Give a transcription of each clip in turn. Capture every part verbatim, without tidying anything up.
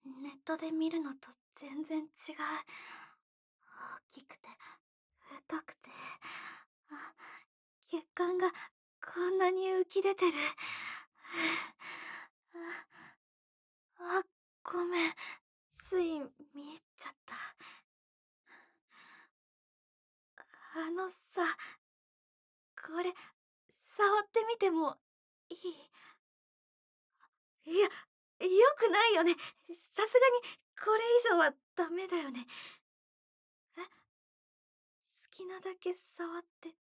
ネットで見るのと全然違う。大きくて、太くて、あ、血管がこんなに浮き出てる。あ、あ、ごめん。つい見入っちゃった。あのさ、これ、触ってみてもいい？いや、よくないよね。さすがにこれ以上はダメだよね。え、好きなだけ触ってって、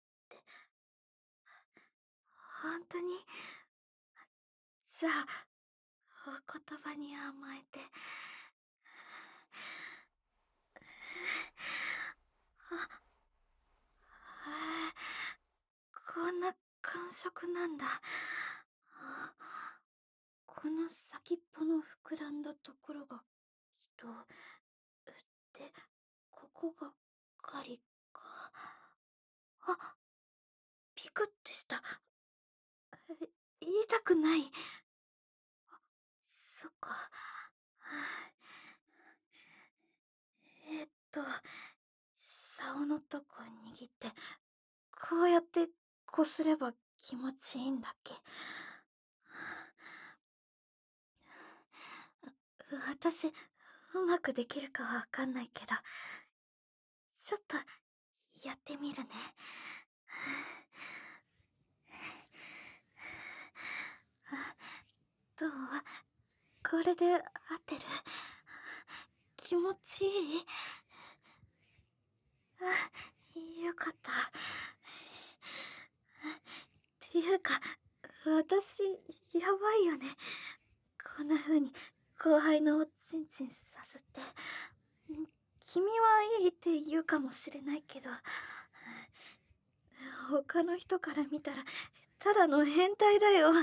ほんとに？じゃあ、お言葉に甘えて。あ、へえ、こんな感触なんだ。あ、この先っぽの膨らんだところが人で、ここが狩りか。あ、ピクってした。え、痛くない？そっか。はあ、えーっと、竿のとこ握って、こうやってこすれば気持ちいいんだっけ？私、うまくできるかわかんないけど、ちょっとやってみるね。あ、どう？これで合ってる？気持ちいい？あ、よかった。っていうか、私、やばいよね。こんな風に後輩のおちんちんさすって。君はいいって言うかもしれないけど、他の人から見たら、ただの変態だよ。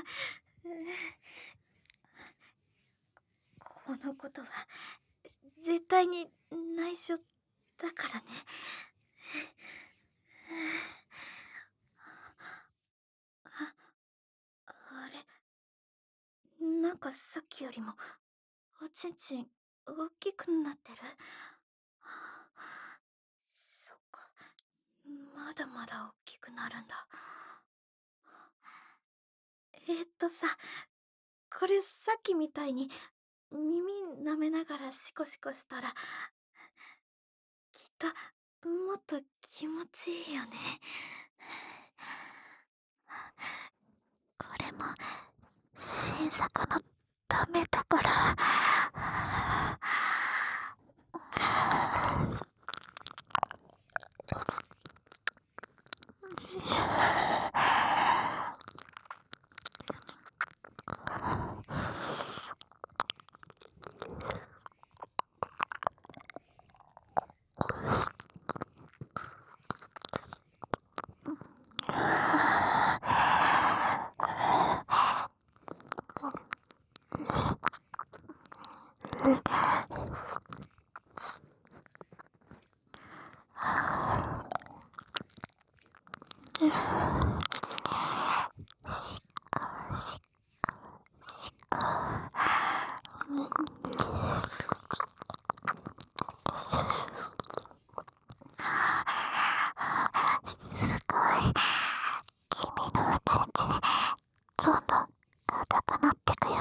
このことは、絶対に内緒だからね。あ、あれ、なんかさっきよりも、おちんちん、大きくなってる。そっか、まだまだ大きくなるんだ。えーっとさ、これさっきみたいに、耳舐めながらシコシコしたら、きっと、もっと気持ちいいよね。これも、新作のためだから。すごい。君のおちんちん、どんどん硬くなってくよ。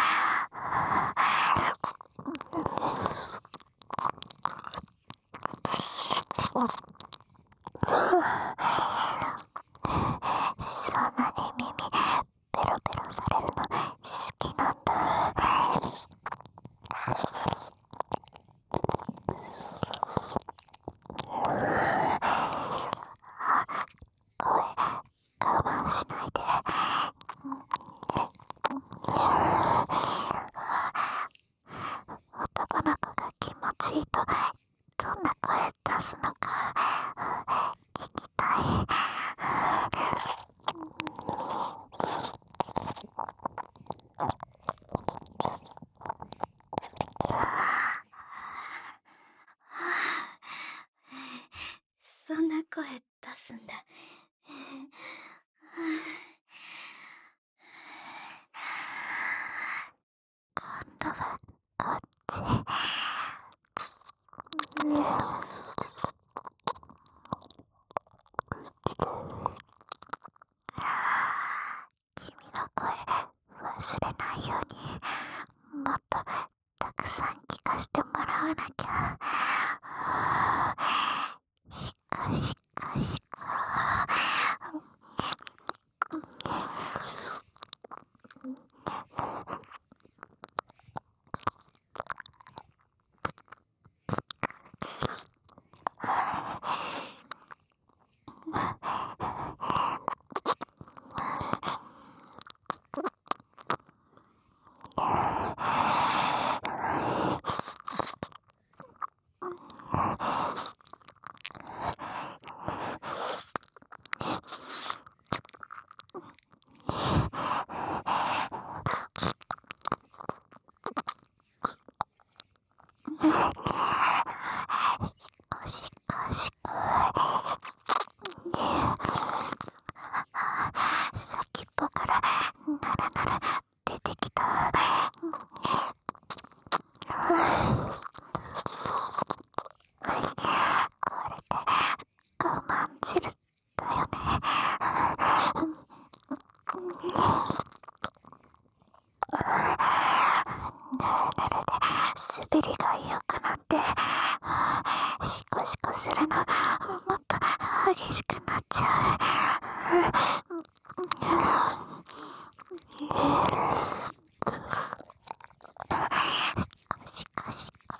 そんなに耳ペロペロされるの好きなんだ。声我慢しないで。男の子が気持ちいいとどんな声出すのか聞きたい。そんな声出すんだ。今度はこっち。 君の声忘れないようにもっとたくさん聞かせてもらわなきゃ。しかしかしか。先っぽからならなら出てきた。これで我慢汁だよね。滑りが良くなってシコシコするのもっと激しくなっちゃう。シコシコ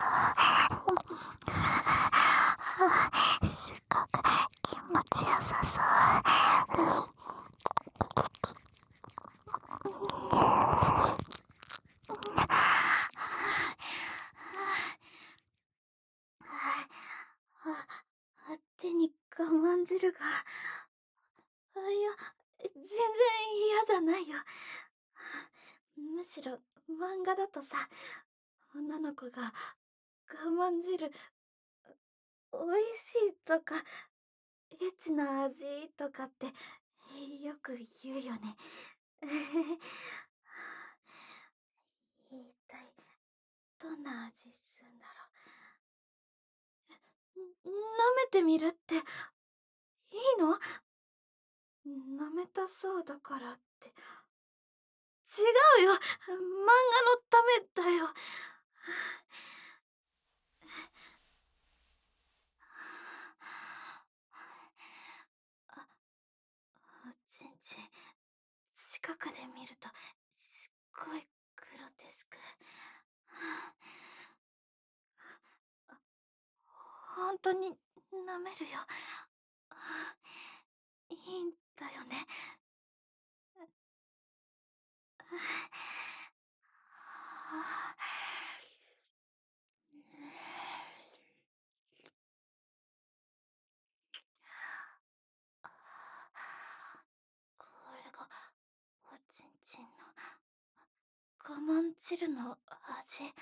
すごく気持ちよさそう。手に我慢汁が。あ、いや、全然嫌じゃないよ。むしろ漫画だとさ、女の子が我慢汁おいしいとかエッチな味とかってよく言うよね。一体どんな味すんだろう。舐めてみるっていいの？舐めたそうだからって。違うよ、漫画のためだよ。あ、おちんちん近くで見るとすっごいグロテスク。ほんとに舐めるよ。いいんだよね。これがおちんちんの我慢汁の味。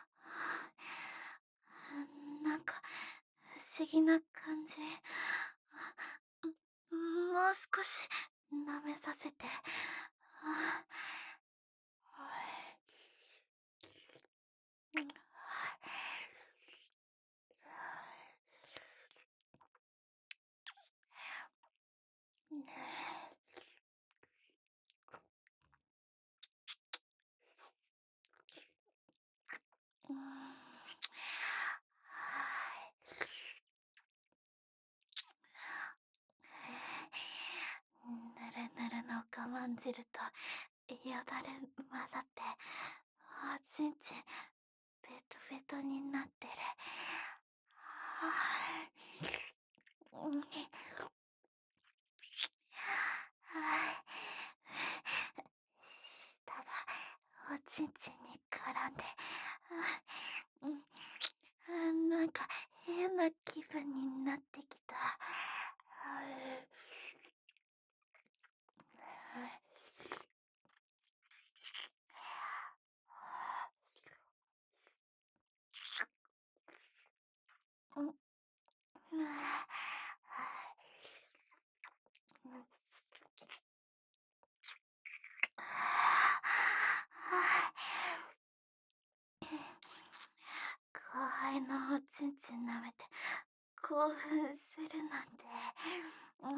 なんか不思議な感じ。もう少し舐めさせて。ぬるぬるの我慢汁とよだれ混ざっておちんちんベトベトになってる。舌がおちんちんに絡んで、なんか変な気分になってきた。 輩のおちんちん舐めて興奮するなんて。うん。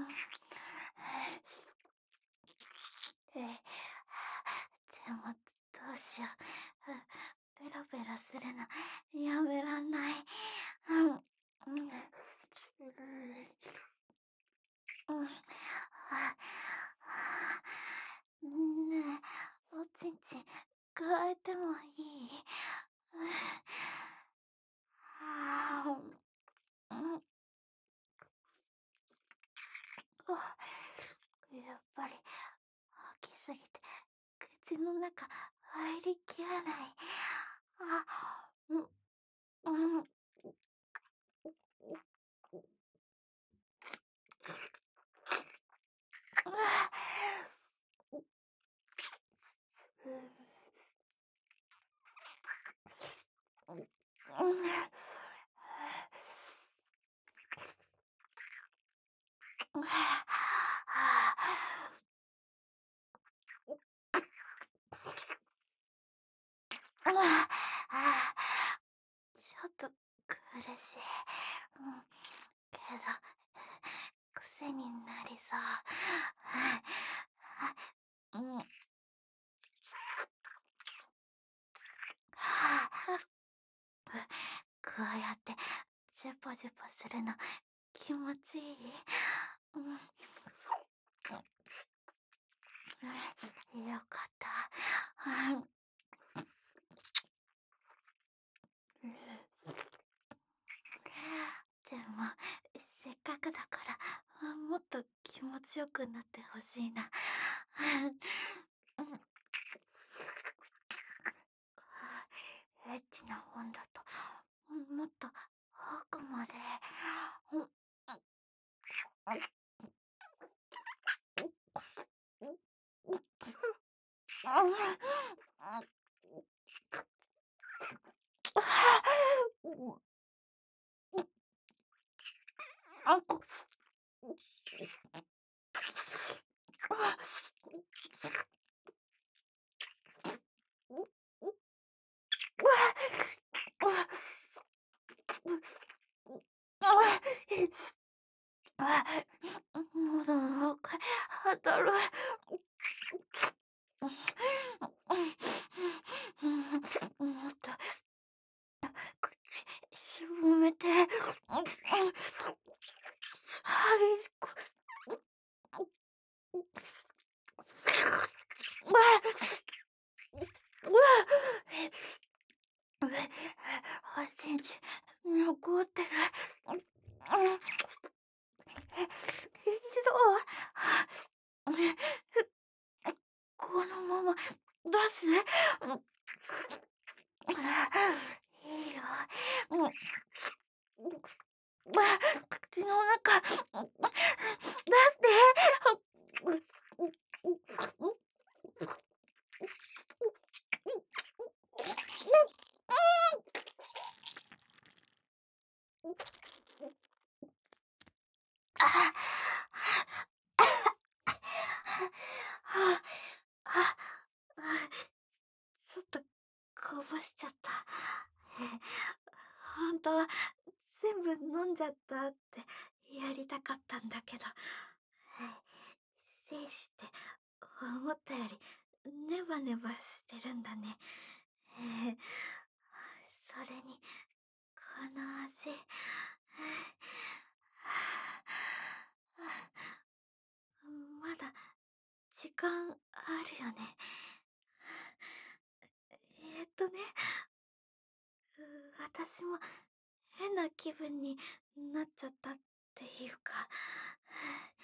え、でもどうしよう。ベロベロするのやめらんない。うん。うん。うん。あねえ、おちんちん加えてもいい？ああ、うん。あ、やっぱり大きすぎて口の中入りきらない。あ、うん、うん。ちょっと苦しい。うん、けど、癖になりそう。うん。こうやってジュポジュポするの気持ちいい？うん。よかった。うん。でも、せっかくだから、もっと気持ちよくなってほしいな。うん。エッチな本だと、もっと奥まで。うん。喉の奥当たる。もっと口しぼめて。はい。うわうわおちんちん残ってる。ひどい。このまま出す？いいよ。うん。口の中出して。ああ、あ、ちょっとこぼしちゃった。ほんとは全部飲んじゃったってやりたかったんだけど、精子って思ったよりネバネバしてるんだね。それにこの味。まだ時間あるよね。えっとね、私も変な気分になっちゃったっていうか、